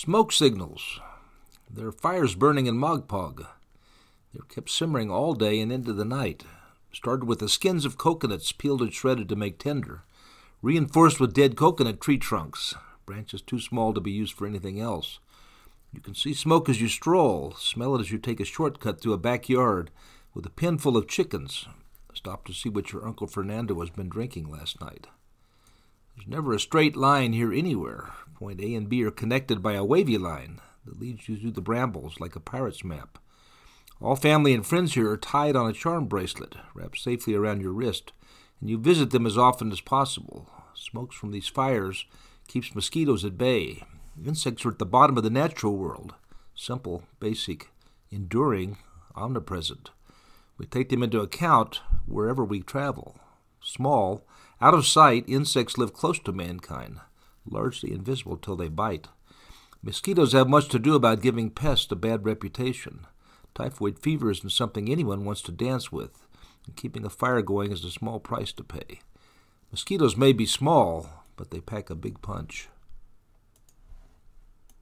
Smoke signals. There are fires burning in Mogpog. They're kept simmering all day and into the night. Started with the skins of coconuts peeled and shredded to make tinder, reinforced with dead coconut tree trunks, branches too small to be used for anything else. You can see smoke as you stroll, smell it as you take a shortcut through a backyard with a pen full of chickens. Stop to see what your Uncle Fernando has been drinking last night. There's never a straight line here anywhere. Point A and B are connected by a wavy line that leads you through the brambles like a pirate's map. All family and friends here are tied on a charm bracelet, wrapped safely around your wrist, and you visit them as often as possible. Smokes from these fires keeps mosquitoes at bay. Insects are at the bottom of the natural world. Simple, basic, enduring, omnipresent. We take them into account wherever we travel. Small, out of sight, insects live close to mankind, largely invisible till they bite. Mosquitoes have much to do about giving pests a bad reputation. Typhoid fever isn't something anyone wants to dance with, and keeping a fire going is a small price to pay. Mosquitoes may be small, but they pack a big punch.